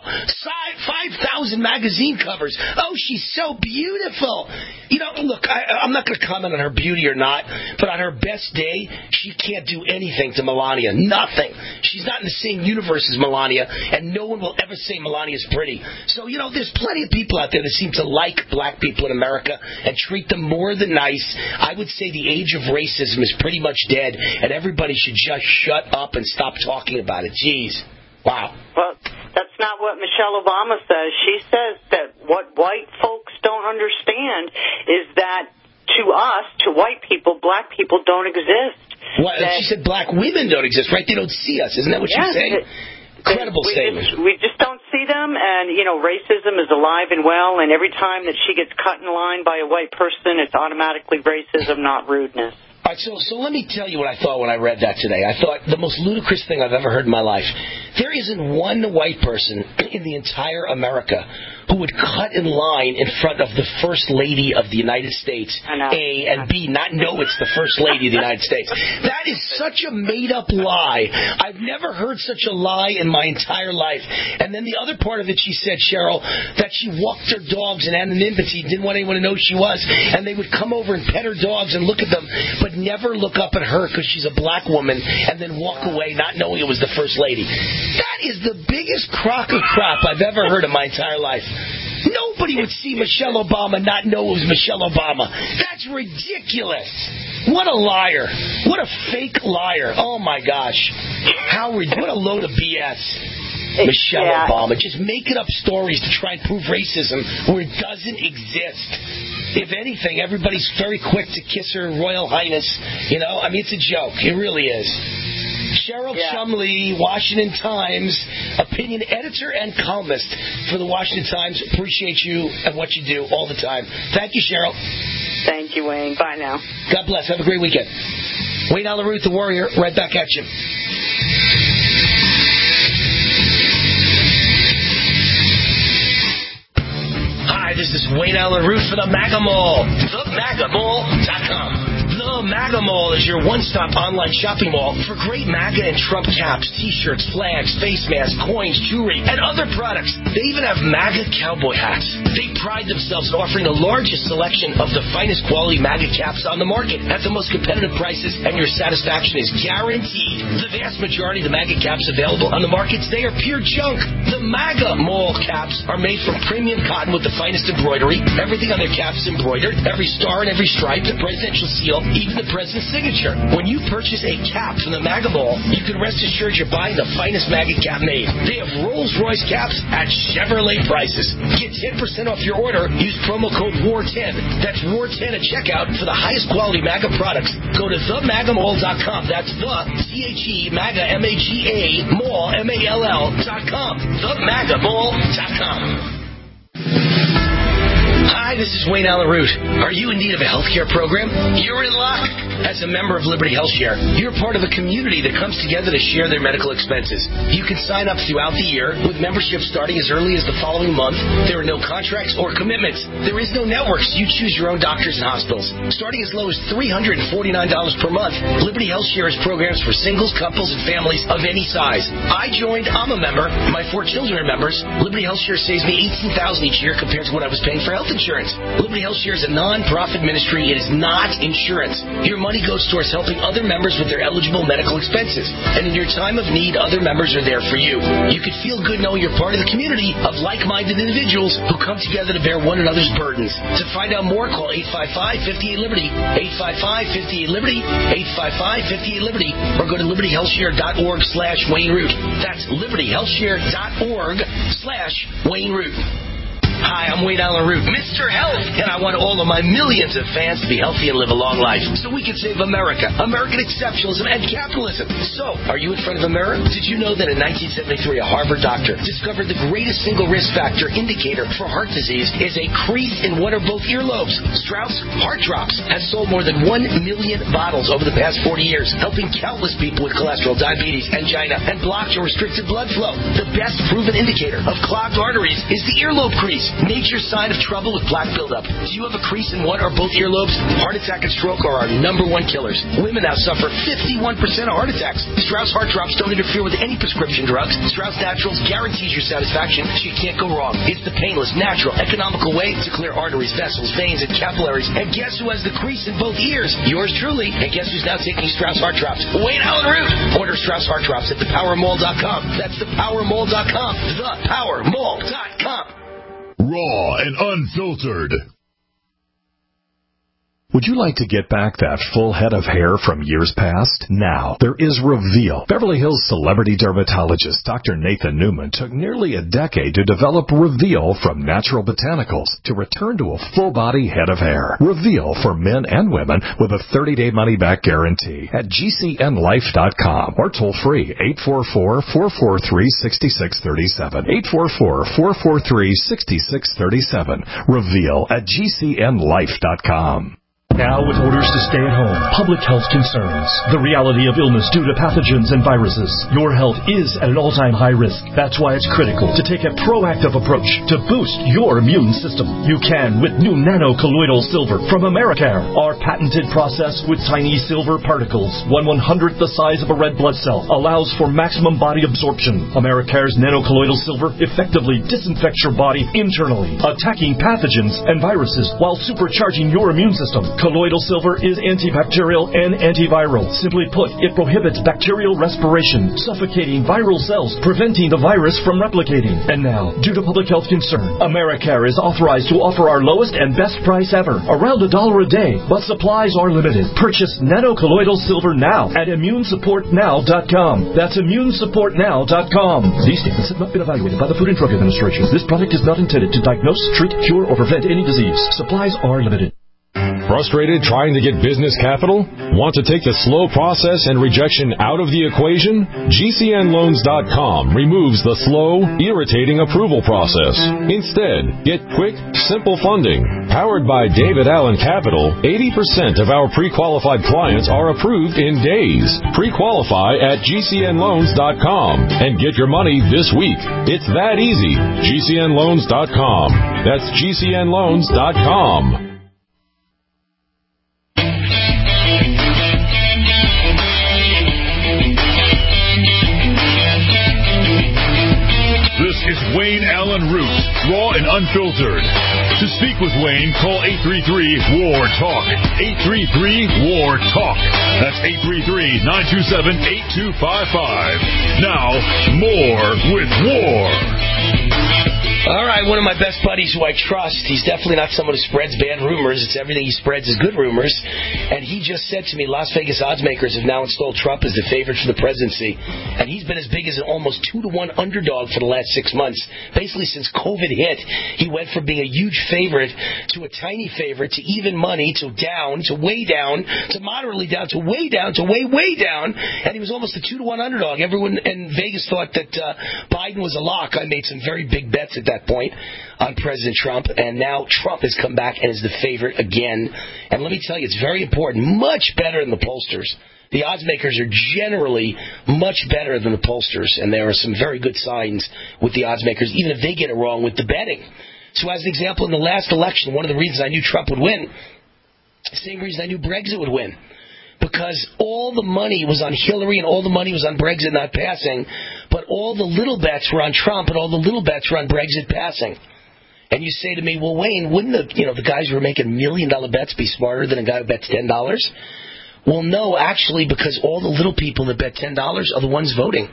five thousand magazine covers. Oh, she's so beautiful. You know, look, I, I'm not going to comment on her beauty or not, but on her best day, she can't do anything to Melania. Nothing. She's not in the same universe as Melania, and and no one will ever say Melania's pretty. So, you know, there's plenty of people out there that seem to like black people in America and treat them more than nice. I would say the age of racism is pretty much dead, and everybody should just shut up and stop talking about it. Jeez. Wow. Well, that's not what Michelle Obama says. She says that what white folks don't understand is that to us, to white people, black people don't exist. What, that, she said black women don't exist, right? They don't see us. Isn't that what yes, she's saying? It, Incredible we statement. Just, we just don't see them, and, you know, racism is alive and well, and every time that she gets cut in line by a white person, it's automatically racism, not rudeness. All right, so, so let me tell you what I thought when I read that today. I thought the most ludicrous thing I've ever heard in my life. There isn't one white person in the entire America who would cut in line in front of the First Lady of the United States, A, and B, not know it's the First Lady of the United States. That is such a made-up lie. I've never heard such a lie in my entire life. And then the other part of it, she said, Cheryl, that she walked her dogs in anonymity, didn't want anyone to know who she was, and they would come over and pet her dogs and look at them, but never look up at her because she's a black woman, and then walk away not knowing it was the First Lady. That is the biggest crock of crap I've ever heard in my entire life. Nobody would see Michelle Obama not know it was Michelle Obama. That's ridiculous. What a liar. What a fake liar. Oh, my gosh. How re- what a load of B S. Michelle yeah. Obama. Just making up stories to try and prove racism where it doesn't exist. If anything, everybody's very quick to kiss her Royal Highness. You know, I mean, it's a joke. It really is. Cheryl yeah. Chumley, Washington Times, opinion editor and columnist for the Washington Times. Appreciate you and what you do all the time. Thank you, Cheryl. Thank you, Wayne. Bye now. God bless. Have a great weekend. Wayne Allen Root, the Warrior, right back at you. Hi, this is Wayne Allen Root for the MAGA Mall. the maga mall dot com. The MAGA Mall is your one-stop online shopping mall for great MAGA and Trump caps, T-shirts, flags, face masks, coins, jewelry, and other products. They even have MAGA cowboy hats. They pride themselves in offering the largest selection of the finest quality MAGA caps on the market at the most competitive prices, and your satisfaction is guaranteed. The vast majority of the MAGA caps available on the market today are pure junk. The MAGA Mall caps are made from premium cotton with the finest embroidery. Everything on their caps is embroidered. Every star and every stripe, the presidential seal, even the president's signature. When you purchase a cap from the MAGA Mall, you can rest assured you're buying the finest MAGA cap made. They have Rolls-Royce caps at Chevrolet prices. Get ten percent off your order. Use promo code W A R ten. That's W A R ten at checkout for the highest quality MAGA products. Go to the maga mall dot com. That's the C H E MAGA M A G A Mall M A L L dot com. the maga mall dot com. Hi, this is Wayne Allen Root. Are you in need of a health care program? You're in luck. As a member of Liberty Health Share, you're part of a community that comes together to share their medical expenses. You can sign up throughout the year with membership starting as early as the following month. There are no contracts or commitments. There is no networks. You choose your own doctors and hospitals. Starting as low as three hundred forty-nine dollars per month, Liberty Health Share has programs for singles, couples, and families of any size. I joined. I'm a member. My four children are members. Liberty Health Share saves me eighteen thousand dollars each year compared to what I was paying for health insurance. Liberty Health Share is a non-profit ministry. It is not insurance. Your money goes towards helping other members with their eligible medical expenses. And in your time of need, other members are there for you. You can feel good knowing you're part of the community of like-minded individuals who come together to bear one another's burdens. To find out more, call eight five five, five eight, Liberty, eight five five, five eight, Liberty, eight five five, five eight, Liberty, or go to liberty health share dot org slash Wayne Root. That's liberty health share dot org slash Wayne Root. Hi, I'm Wayne Allen Root, Mister Health, and I want all of my millions of fans to be healthy and live a long life so we can save America, American exceptionalism, and capitalism. So, are you in front of a mirror? Did you know that in nineteen seventy-three, a Harvard doctor discovered the greatest single risk factor indicator for heart disease is a crease in one or both earlobes? Strauss Heart Drops has sold more than one million bottles over the past forty years, helping countless people with cholesterol, diabetes, angina, and blocked or restricted blood flow. The best proven indicator of clogged arteries is the earlobe crease. Nature's sign of trouble with plaque buildup. Do you have a crease in one or both earlobes? Heart attack and stroke are our number one killers. Women now suffer fifty-one percent of heart attacks. Strauss Heart Drops don't interfere with any prescription drugs. Strauss Naturals guarantees your satisfaction, so you can't go wrong. It's the painless, natural, economical way to clear arteries, vessels, veins, and capillaries. And guess who has the crease in both ears? Yours truly. And guess who's now taking Strauss Heart Drops? Wayne Allen Root. Order or Strauss Heart Drops at the power mall dot com. That's the power mall dot com. the power mall dot com. Raw and unfiltered. Would you like to get back that full head of hair from years past? Now, there is Reveal. Beverly Hills celebrity dermatologist Doctor Nathan Newman took nearly a decade to develop Reveal from natural botanicals to return to a full-body head of hair. Reveal for men and women with a thirty-day money-back guarantee at G C N life dot com or toll-free eight four four, four four three, six six three seven. eight four four, four four three, six six three seven. Reveal at G C N life dot com. Now, with orders to stay at home, public health concerns, the reality of illness due to pathogens and viruses, your health is at an all-time high risk. That's why it's critical to take a proactive approach to boost your immune system. You can with new nano-colloidal silver from Americare. Our patented process with tiny silver particles, one one-hundredth the size of a red blood cell, allows for maximum body absorption. Americare's nano-colloidal silver effectively disinfects your body internally, attacking pathogens and viruses while supercharging your immune system. Colloidal silver is antibacterial and antiviral. Simply put, it prohibits bacterial respiration, suffocating viral cells, preventing the virus from replicating. And now, due to public health concern, Americare is authorized to offer our lowest and best price ever, around a dollar a day, but supplies are limited. Purchase nano-colloidal silver now at immune support now dot com. That's immune support now dot com. These statements have not been evaluated by the Food and Drug Administration. This product is not intended to diagnose, treat, cure, or prevent any disease. Supplies are limited. Frustrated trying to get business capital? Want to take the slow process and rejection out of the equation? G C N loans dot com removes the slow, irritating approval process. Instead, get quick, simple funding. Powered by David Allen Capital, eighty percent of our pre-qualified clients are approved in days. Pre-qualify at G C N loans dot com and get your money this week. It's that easy. G C N loans dot com. That's G C N loans dot com. This is Wayne Allen Root, raw and unfiltered. To speak with Wayne, call eight three three, W A R, TALK. eight three three, W A R, TALK. That's eight three three, nine two seven, eight two five five. Now, more with W A R. All right, one of my best buddies who I trust, he's definitely not someone who spreads bad rumors. It's everything he spreads is good rumors. And he just said to me, Las Vegas odds makers have now installed Trump as the favorite for the presidency. And he's been as big as an almost two to one underdog for the last six months. Basically, since COVID hit, he went from being a huge favorite to a tiny favorite to even money to down to way down to moderately down to way down to way, way down. And he was almost a two to one underdog. Everyone in Vegas thought that uh, Biden was a lock. I made some very big bets at that point on President Trump, and now Trump has come back and is the favorite again. And let me tell you, it's very important, much better than the pollsters. The odds makers are generally much better than the pollsters, and there are some very good signs with the odds makers, even if they get it wrong with the betting. So as an example, in the last election, one of the reasons I knew Trump would win, the same reason I knew Brexit would win. Because all the money was on Hillary and all the money was on Brexit not passing, but all the little bets were on Trump and all the little bets were on Brexit passing. And you say to me, well, Wayne, wouldn't the you know the guys who are making million dollar bets be smarter than a guy who bets ten dollars? Well, no, actually, because all the little people that bet ten dollars are the ones voting.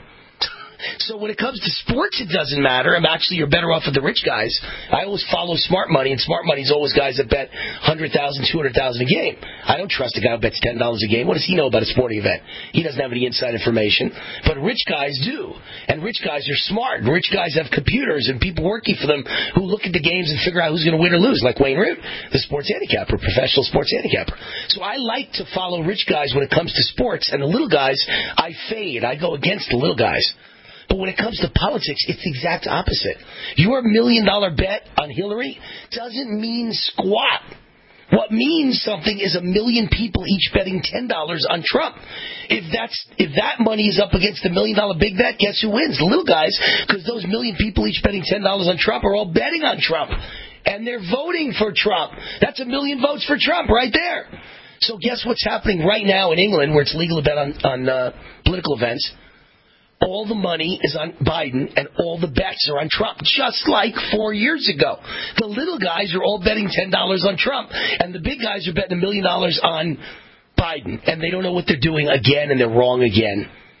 So when it comes to sports, it doesn't matter. I'm actually, you're better off with the rich guys. I always follow smart money, and smart money is always guys that bet one hundred thousand dollars, two hundred thousand dollars a game. I don't trust a guy who bets ten dollars a game. What does he know about a sporting event? He doesn't have any inside information. But rich guys do. And rich guys are smart. And rich guys have computers and people working for them who look at the games and figure out who's going to win or lose, like Wayne Root, the sports handicapper, professional sports handicapper. So I like to follow rich guys when it comes to sports, and the little guys, I fade. I go against the little guys. But when it comes to politics, it's the exact opposite. Your million-dollar bet on Hillary doesn't mean squat. What means something is a million people each betting ten dollars on Trump. If that's if that money is up against the million-dollar big bet, guess who wins? The little guys, because those million people each betting ten dollars on Trump are all betting on Trump. And they're voting for Trump. That's a million votes for Trump right there. So guess what's happening right now in England, where it's legal to bet on, on uh, political events? All the money is on Biden, and all the bets are on Trump, just like four years ago. The little guys are all betting ten dollars on Trump, and the big guys are betting a million dollars on Biden, and they don't know what they're doing again, and they're wrong again.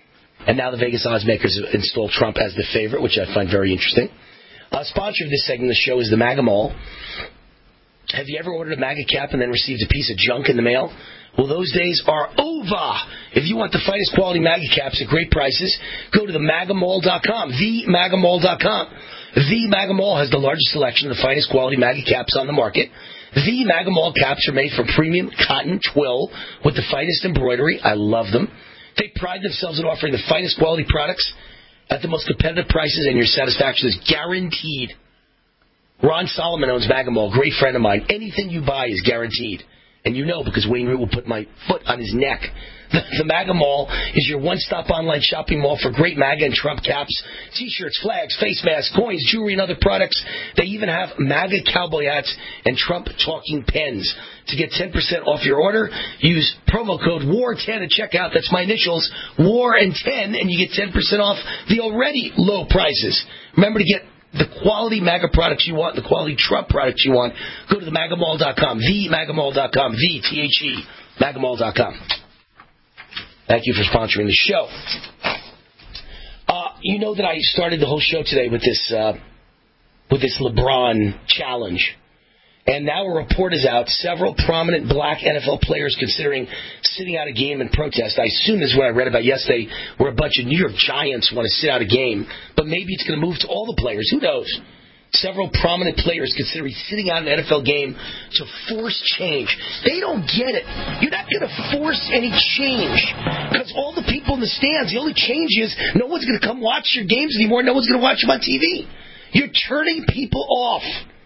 And now the Vegas odds makers have installed Trump as the favorite, which I find very interesting. Uh, sponsor of this segment of the show is the MAGA Mall. Have you ever ordered a MAGA cap and then received a piece of junk in the mail? Well, those days are over. If you want the finest quality MAGA caps at great prices, go to the maga mall dot com, the maga mall dot com. The MAGA Mall has the largest selection of the finest quality MAGA caps on the market. The MAGA Mall caps are made from premium cotton twill with the finest embroidery. I love them. They pride themselves in offering the finest quality products at the most competitive prices, and your satisfaction is guaranteed. Ron Solomon owns MAGA Mall, great friend of mine. Anything you buy is guaranteed. And you know, because Wayne Root will put my foot on his neck. The, the MAGA Mall is your one-stop online shopping mall for great MAGA and Trump caps, T-shirts, flags, face masks, coins, jewelry, and other products. They even have MAGA cowboy hats and Trump talking pens. To get ten percent off your order, use promo code W A R ten at checkout. That's my initials, W A R and ten, and you get ten percent off the already low prices. Remember to get the quality MAGA products you want, the quality Trump products you want. Go to the maga mall dot com, the maga mall dot com, the T H E, maga mall dot com. Thank you for sponsoring the show. Uh, you know that I started the whole show today with this uh, with this LeBron challenge. And now a report is out, several prominent black N F L players considering sitting out a game in protest. I assume this is what I read about yesterday, where a bunch of New York Giants want to sit out a game. But maybe it's going to move to all the players. Who knows? Several prominent players considering sitting out an N F L game to force change. They don't get it. You're not going to force any change. Because all the people in the stands, the only change is no one's going to come watch your games anymore. No one's going to watch them on T V. You're turning people off.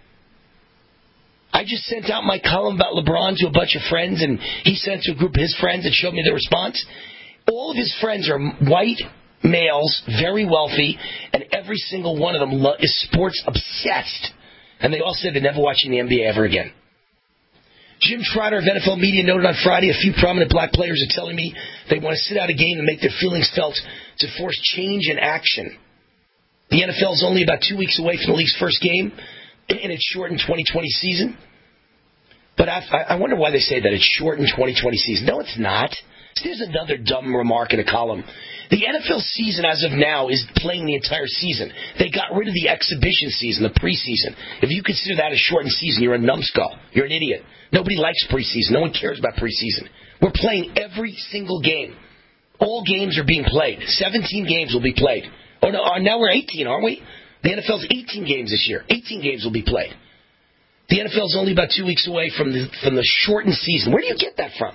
I just sent out my column about LeBron to a bunch of friends, and he sent to a group of his friends and showed me their response. All of his friends are white males, very wealthy, and every single one of them is sports obsessed. And they all said they're never watching the N B A ever again. Jim Trotter of N F L Media noted on Friday a few prominent black players are telling me they want to sit out a game and make their feelings felt to force change and action. The N F L is only about two weeks away from the league's first game in its shortened twenty twenty season. But I, I wonder why they say that it's shortened twenty twenty season. No, it's not. There's another dumb remark in a column. The N F L season as of now is playing the entire season. They got rid of the exhibition season, the preseason. If you consider that a shortened season, you're a numbskull. You're an idiot. Nobody likes preseason. No one cares about preseason. We're playing every single game. All games are being played. seventeen games will be played. Oh, no, now we're eighteen, aren't we? The N F L's eighteen games this year. eighteen games will be played. The N F L's only about two weeks away from the from the shortened season. Where do you get that from?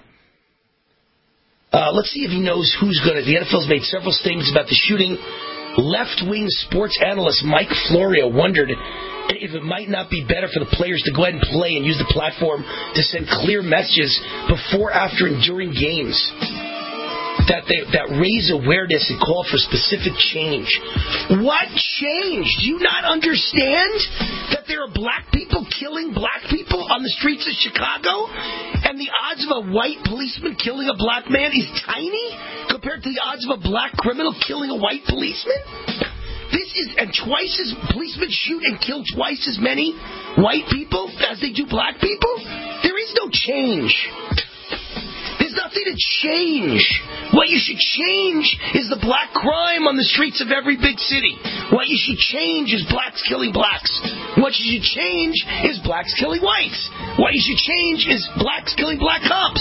Uh, let's see if he knows who's going to. The N F L's made several statements about the shooting. Left-wing sports analyst Mike Florio wondered if it might not be better for the players to go ahead and play and use the platform to send clear messages before, after, and during games. That they, that raise awareness and call for specific change. What change? Do you not understand that there are black people killing black people on the streets of Chicago? And the odds of a white policeman killing a black man is tiny compared to the odds of a black criminal killing a white policeman? This is, and twice as policemen shoot and kill twice as many white people as they do black people? There is no change. There's nothing to change. What you should change is the black crime on the streets of every big city. What you should change is blacks killing blacks. What you should change is blacks killing whites. What you should change is blacks killing black cops.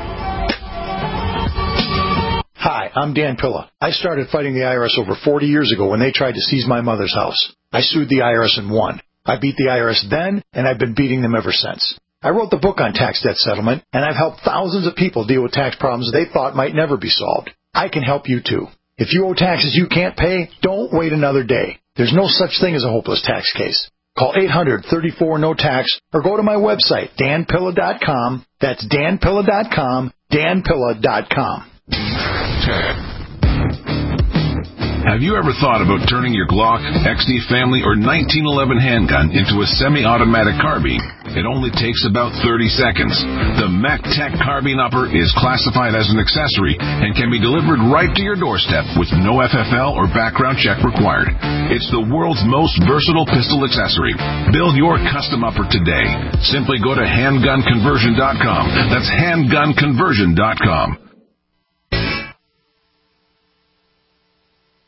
Hi, I'm Dan Pilla. I started fighting the I R S over forty years ago when they tried to seize my mother's house. I sued the I R S and won. I beat the I R S then, and I've been beating them ever since. I wrote the book on tax debt settlement, and I've helped thousands of people deal with tax problems they thought might never be solved. I can help you, too. If you owe taxes you can't pay, don't wait another day. There's no such thing as a hopeless tax case. Call eight hundred, thirty-four, no tax or go to my website, dan pilla dot com. That's dan pilla dot com, dan pilla dot com. Have you ever thought about turning your Glock, X D Family, or nineteen eleven handgun into a semi-automatic carbine? It only takes about thirty seconds. The MacTech Carbine Upper is classified as an accessory and can be delivered right to your doorstep with no F F L or background check required. It's the world's most versatile pistol accessory. Build your custom upper today. Simply go to handgun conversion dot com. That's handgun conversion dot com.